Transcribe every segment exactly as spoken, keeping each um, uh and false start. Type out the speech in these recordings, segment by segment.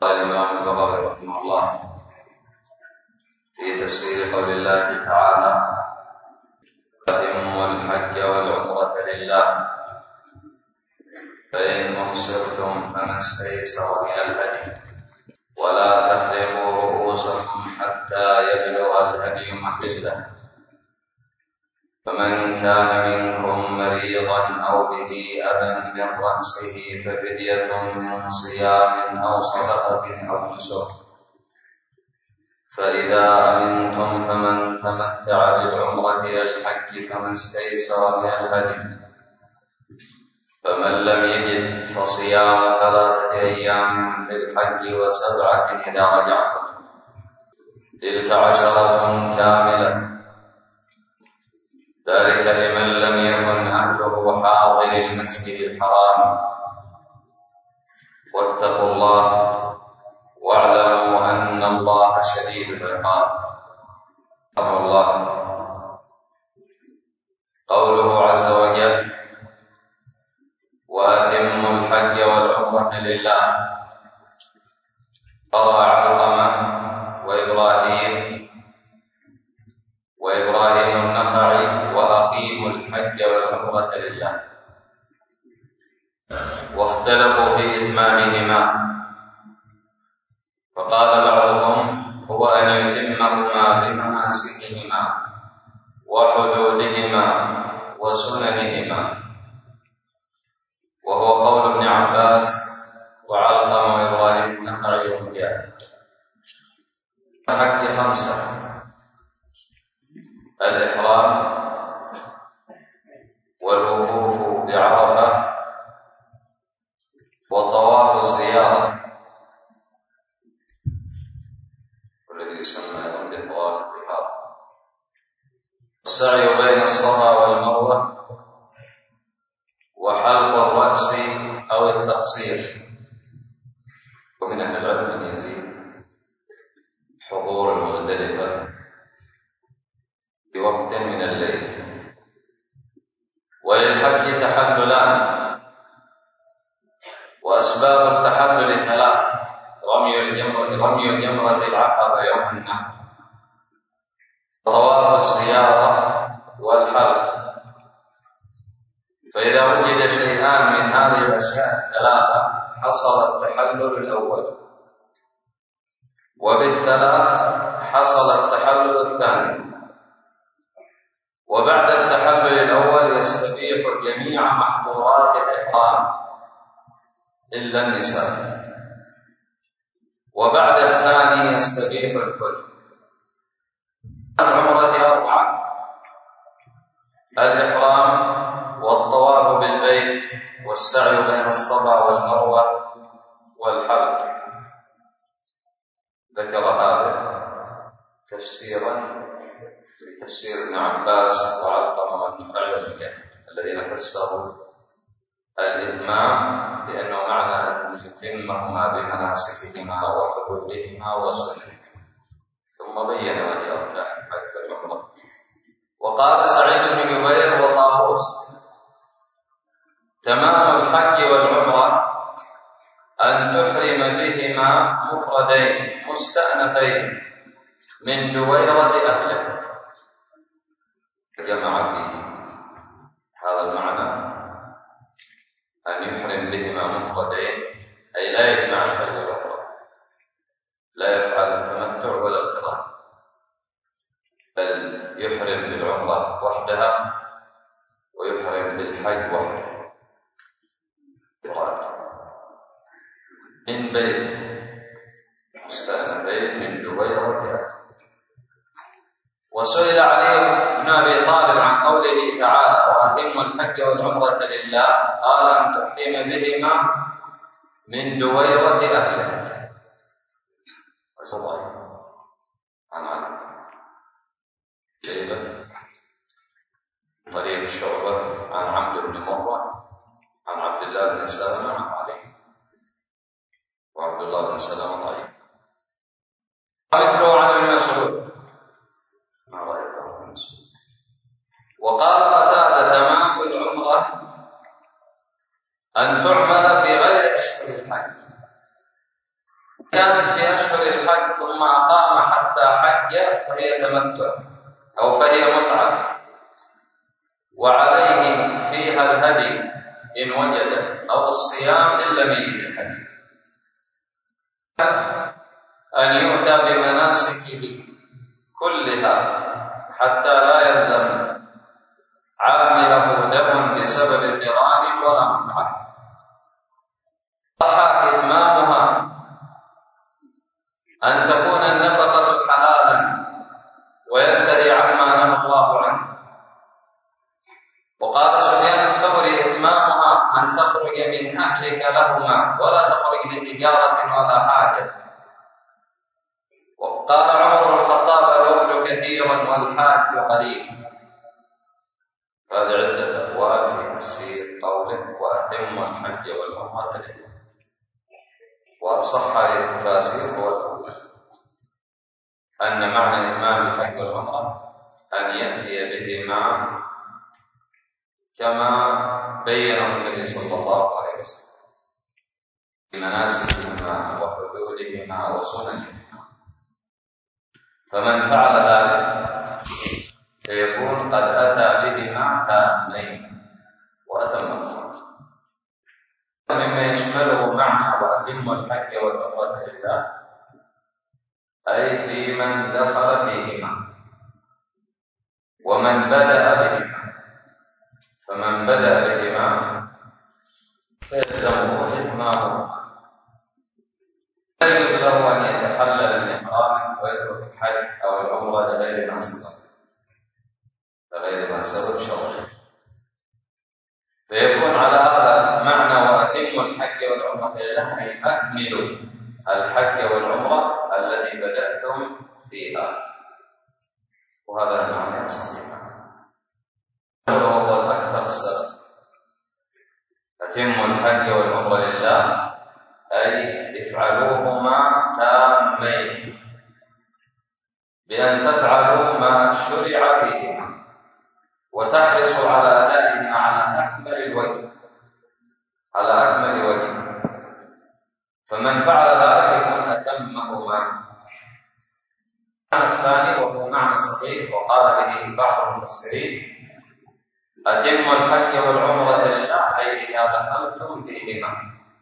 قال الإمام البغوي رحمه الله في تفسير قول الله تعالى: أتموا الحج والعمرة لله فإن أحصرتم فما استيسر من الهدي ولا تحلقوا رؤوسكم حتى يبلغ الهدي محله، فمن كان منكم مريضا أو به أذى من رأسه ففدية من صيام أو صدقة أو نسك، فإذا أمنتم فمن تمتع بالعمرة إلى الحج فما استيسر من الهدي، فمن لم يجد فصيام ثلاثة أيام في الحج وسبعة إذا رجعتم، تلك عشرة كاملة، ذلك لمن لم يكن أهله حاضر المسجد الحرام. واتقوا الله واعلموا أن الله شديد العقاب. الله قوله عز وجل: وأتموا الحج والعمرة لله، قرأ علقمة وإبراهيم وإبراهيم النخعي: وأقيموا الحج والعمرة لله، واختلفوا في إتمامهما، فقال بعضهم: هو أن يتمهما بمناسكهما وحدودهما وسننهما، وهو قول ابن عباس وعلقمة وإبراهيم النخعي ومجاهد. الحج خمسة: الإحرام والوقوف بعرفة وطواف الزيارة والذي يسمى أيضا بطواف الرحاب، السعي بين الصفا والمروة، وحلق الرأس أو التقصير. ومن أهل العلم من يزيد حضور المزدلفة بوقت من الليل. وللحج تحللان، وأسباب التحلل ثلاث: رمي الجمرة رمي الجمرة العقبة يوم النحر، طواف الزيارة، والحلق. فإذا وجد شيئان من هذه الأشياء الثلاثة حصل التحلل الأول، وبالثلاث حصل التحلل الثاني. وبعد التحلل الأول يستبيح جميع محظورات الإحرام إلا النساء، وبعد الثاني يستبيح الكل. العمرة أربعة: الإحرام والطواف بالبيت والسعي بين الصفا والمروة والحلق. ذكر هذا تفسيرا تفسير ابن عباس وعلقمة والنخعي والمجاهد الذين فسروا الإتمام بأنه معنى أن يتمهما بمناسكهما وحدودهما وسننهما، ثم بين وهي أركان الحج والعمرة. وقال سعيد بن جبير وطاووس: تمام الحج والعمرة أن تحرم بهما مفردين مستأنفين من دويرة أهله. جمع في هذا المعنى أن يحرم بهما مفردين، أي لا يجمع الحج والعمرة، لا يفعل التمتع ولا القران، بل يحرم بالعمرة وحدها ويحرم بالحج وحده من بيت مستأنفين من دويرة. وسئل علي بن أبي طالب عن قوله تعالى: وأتموا الحج والعمرة لله، قال: أن تحرم بهما من دويرة أهله. عن علي شيبة طريق شعبة عن عبد بن مرة عن عبد الله بن سلمة عن علي، وعبد الله بن سلمة طيب. مثله عن ابن مسعود. ما رأيك ابن مسعود؟ وقال قتادة: تمام العمرة أن تعمل في غير أشهر الحج، كانت في أشهر الحج ثم أقام حتى حج فهي تمتع أو فهي متعة، وعليه فيها الهدي إن وجده أو الصيام إن لم يجد الهدي، أن يؤتى بمناسكه كلها حتى لا يلزم عامله دم بسبب قران ولا متعة. صح إتمامها أن تكون النفقة حلالا وينتهي عما نهى الله عنه. وقال سفيان الثوري إتمامها أن تخرج من أهلك لهما ولا تخرج لتجارة ولا حاجة. وقال عمر بن الخطاب الوهل كثيرا والحاج قليل. هذه عدة أبواب في تفسير قوله وأتم الحج والعمرة لله، وأصح هذه التفاسير هو الأول، أن معنى إتمام الحج والعمرة أن يأتي بهما كما بينه النبي صلى الله عليه وسلم بمناسكهما وحدودهما وسننهما، فمن فعل ذلك فيكون قد أتى بهما تامين وأتمهما. مما يشمله معنى وأتم الحج والعمرة لله أي في من دخل فيهما ومن بدأ بهما، فمن بدأ بهما فيلزمه إتمامهما، لا يجوز له أن يتحلل الإحرام ويترك الحج أو العمرة لغير ما سبق لغير ما سبب شرعي، فيكون على هذا معنى وأتم الحج والعمرة لله أي أكملوا الحج والعمرة التي بدأتم فيها، وهذا المعنى الصحيح وهو الأكثر السبب. أتموا الحج والعمرة لله أي افعلوهما تامين بأن تفعلوا ما شرع فيهما وتحرصوا على أدائهما على أكمل الوجه على أكمل وجه، فمن فعل ذلك يكون أتمهما. المعنى الثاني وهو معنى صحيح وقال به بعض المفسرين أتموا الحج والعمرة لله أي إذا دخلتم بهما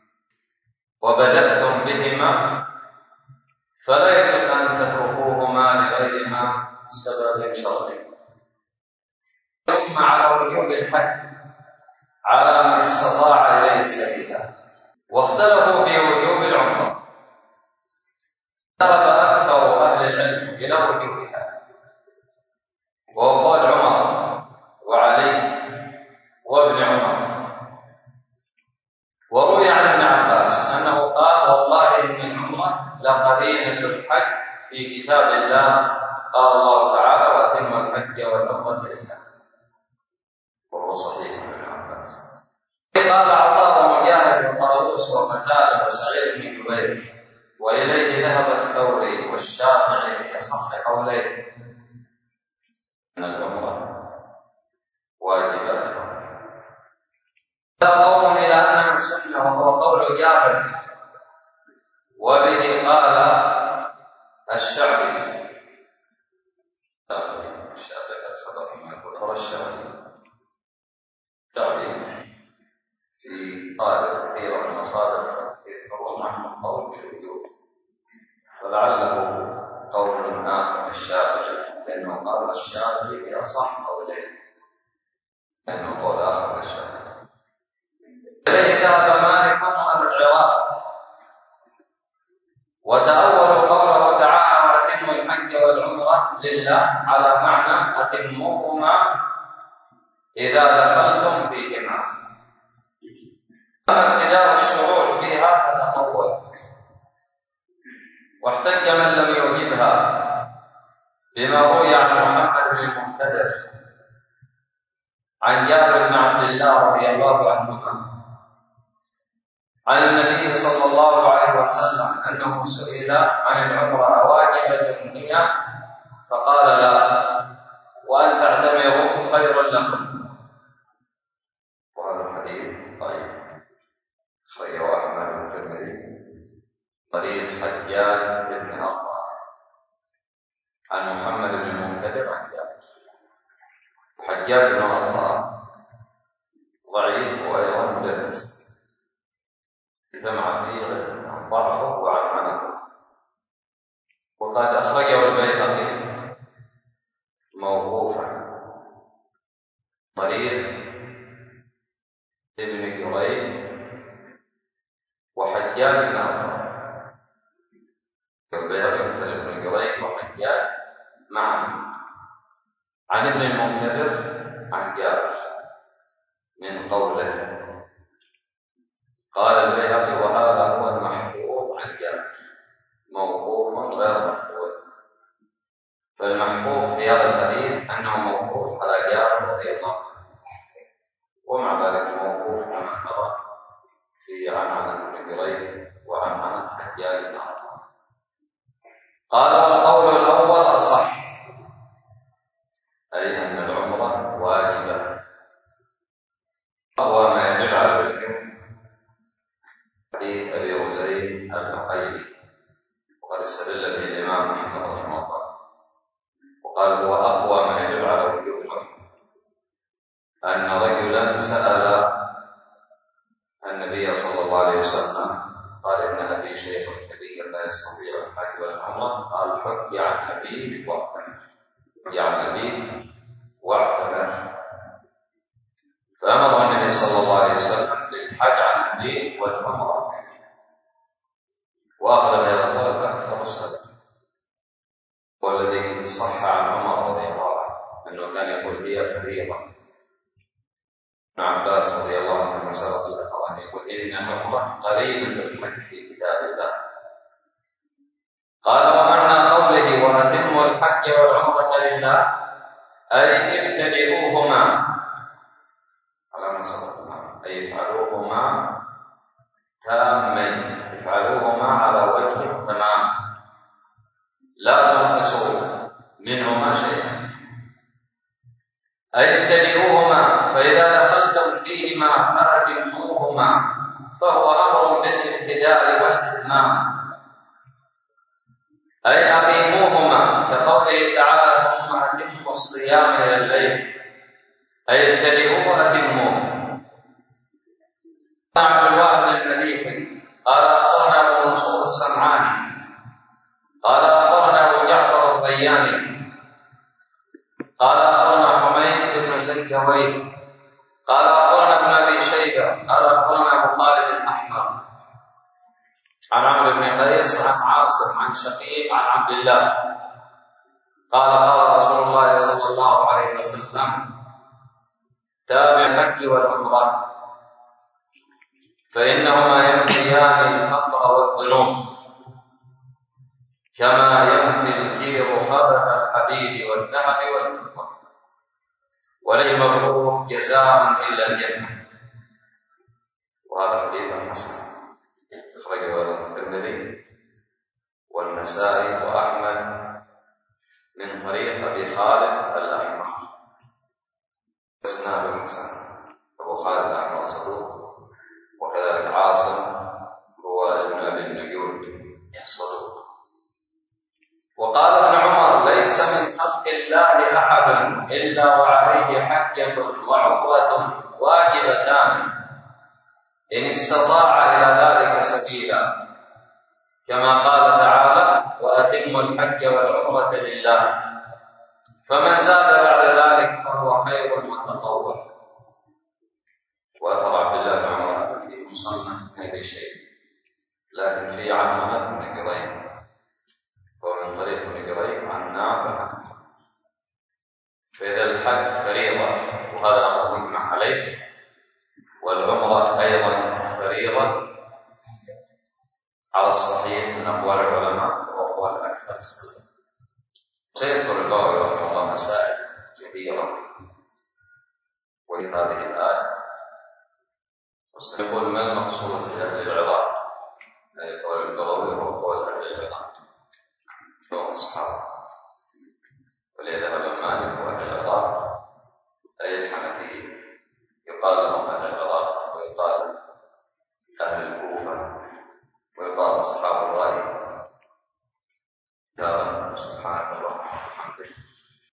وبدأتم بهما فلا يجوز أن تتركوهما لغيرها سبب شرعي. ثم على وجوب الحج على من استطاع إليه سبيلا، واختلفوا في وجوب العمرة، ذهب أكثر أهل العلم إلى وجوبها وهو قول عمر وعلي وابن عمر. وروي عن ابن عباس أنه قال والله إن العمرة لقرينة الحج في كتاب الله، قال الله تعالى وأتم الحج والعمرة لله، وهو صحيح ابن عباس. قال عطاء ومجاهد وطاووس وقتادة وسعيد بن جبير وإليه ذهب الثوري والشافعي في أصح قولين أن العمرة واجبة. قوم إلى أنه سنة وهو قول جابر، وبه قال الشعبي الشعبي سبق ما يقول الشعبي الشعبي في قال كثير من المصادر يذكرون عنه القول بالوجوب، ولعله قول آخر الشافعي لأنه قال الشافعي بأصح قولين لأنه قول آخر الشافعي. إليه ذهب مالك وأهل العراق وتأولوا قوله تعالى وأتموا الحج والعمرة لله على معنى أتموهما إذا دخلتم فيهما، أما ابتداء الشروع فيها فتطول. واحتج من لم يوجبها بما روي عن محمد بن المنكدر عن جابر بن عبد الله رضي الله عنهما عن النبي صلى الله عليه وسلم أنه سئل عن العمرة واجبة هي فقال لا وأن تعتمروا خير لكم، وهذا الحديث طيب خير أحمد الترمذي طريق الحجاج بن أرطى عن محمد بن المنكدر عن جابر. الحجاج بن أرطى ضعيف وأيضا مدلس، اجتمع فيه عن ضعفه وعن عنفه. وقد أخرجه البيهقي موقوفا طريق ابن جريج وحجاج بن أرطى. البيهقي مثل ابن جريج وحجاج معا عن ابن المنكدر عن جابر من قوله. قال البيهقي وهذا هو المحفوظ عن جابر موقوف غير محفوظ. فالمحفوظ في هذا الحديث أنه موقوف على جابر رضي الله عنه، ومع ذلك موقوف كما ترى في عنعنة ابن جريج وعنعنة حجاج بن أرطى. قال والقول الأول أصح، أي أن العمرة واجبة، وهو ما يدل على الوجوب حديث أبي غزين المقيلي، وقد استدل به الإمام محمد رحمه الله وقال هو أقوى ما يدل على وجوب العمرة أن رجلا سأل النبي صلى الله عليه وسلم قال إن أبي شيخ كبير لا يستطيع الحج والعمرة، قال حج عن أبيك واعتمر، حج عن أبيك واعتمر. فأمر النبي صلى الله عليه وسلم بالحج عن أبيه والعمرة، وأخذ بهذا القول أكثر السلف، والذي صح عن عمر رضي الله عنه أنه كان يقول هي فريضة. ابن عباس رضي الله عنه كما سبق له أن يقول إن العمرة قريب بالحج في كتاب الله. قال ومعنى قوله وأتموا الحج والعمرة لله أي ابتدئوهما على ما سبق، أي افعلوهما تامين، افعلوهما على وجه تمام، لا تنقصوا منهما شيئا. أي ابتدئوهما، فإذا دخلتم فيهما فأتموهما، فهو أمر بالابتداء والإتمام. أي أقيموهما كقوله تعالى ثم أتموا الصيام إلى الليل، أي ابتدئوا وأتموا. عن الواحد المليحي قال أخبرنا أبو منصور السمعاني قال أخبرنا أبو جعفر الرياني قال أخبرنا حميد بن زكوي قال أخبرنا ابن أبي شيبة قال أخبرنا أبو خالد الأحمر عن عمرو بن قيس عن عاصم عن شقيق عن عبد الله قال قال رسول الله صلى الله عليه وسلم تابع الحج والعمرة فإنهما ينفيان الفقر والذنوب كما ينفي الكير خبث الحديد والذهب والفضة، وليس مبرور جزاء إلا الجنة. وهذا حديث حسن أخرجه الترمذي والنسائي وأحمد من طريق أبي خالد الأحمر، إسناده حسن. أبو خالد الأحمر صدوق، وكذلك عاصم هو ابن أبي النجود صدوق. وقال ابن عمر ليس من خلق الله أحد إلا وعليه حجة وعمرة واجبتان إن استطاع إلى ذلك سبيلا، كما قال تعالى وأتموا الحج والعمرة لله، فمن زاد بعد ذلك فهو خير وتطوع. وأثر عبد الله بن عمر في مصنف هذا شيء، لكن في عنه ابن جريج ومن طريق ابن جريج عن نافع. فإذا الحج فريضة وهذا أمر مجمع عليه، والعمرة أيضا فريضة على الصحيح من أقوال العلماء وأقوال أكثر السلف. سيذكر الباوي رحمه الله مسائل كثيرة وفي هذه الآية، وسيقول ما المقصود بأهل العظام، أي قول البغوي هو قول أهل العظام وهم أصحابه، ولذهب مالك وأهل العظام أي الحنفية، يقال لهم أهل العظام ويقال أهل الكوفة ويقال أصحاب الرأي dalam subhanallah.